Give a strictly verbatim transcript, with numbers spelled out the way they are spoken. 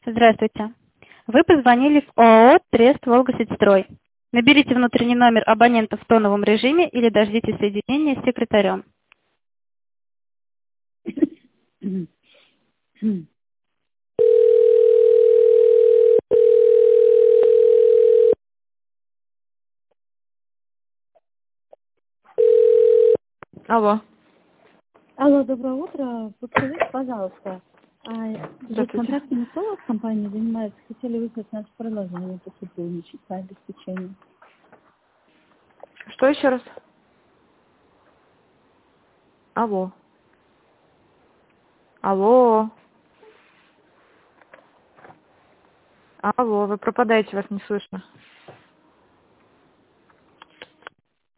Здравствуйте. Вы позвонили в ООО «Трест Волгосетстрой». Наберите внутренний номер абонента в тоновом режиме или дождитесь соединения с секретарем. Алло. Алло, доброе утро. Подскажите, пожалуйста, а вы Здравствуйте. контрактами кто в компании занимается? Хотели выслать наше предложение по сотрудничать по обеспечению. Что еще раз? Алло. Алло. Алло, вы пропадаете, вас не слышно.